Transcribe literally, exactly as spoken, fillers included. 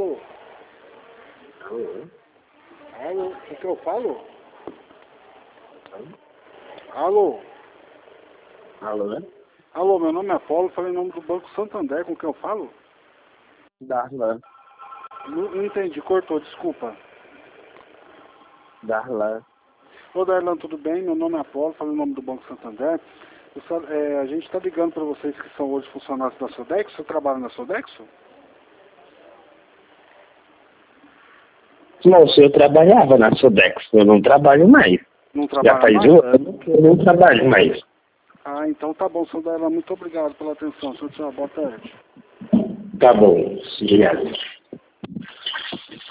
Alô? Alô? Alô? O que eu falo? Alô? Alô? Alô, meu nome é Paulo, falei em nome do Banco Santander, com quem eu falo? Darlan. Não, não entendi, cortou, desculpa. Darlan. Ô Darlan, tudo bem? Meu nome é Paulo, falei em nome do Banco Santander. Eu, é, a gente está ligando para vocês que são hoje funcionários da Sodexo. Você trabalha na Sodexo? Moço, eu trabalhava na Sodexo, eu não trabalho mais. Não Já trabalha faz mais? um ano que eu não trabalho mais. Ah, então tá bom, senhor Darlan. Muito obrigado pela atenção. Senhor, tchau, boa tarde. Tá bom, obrigado.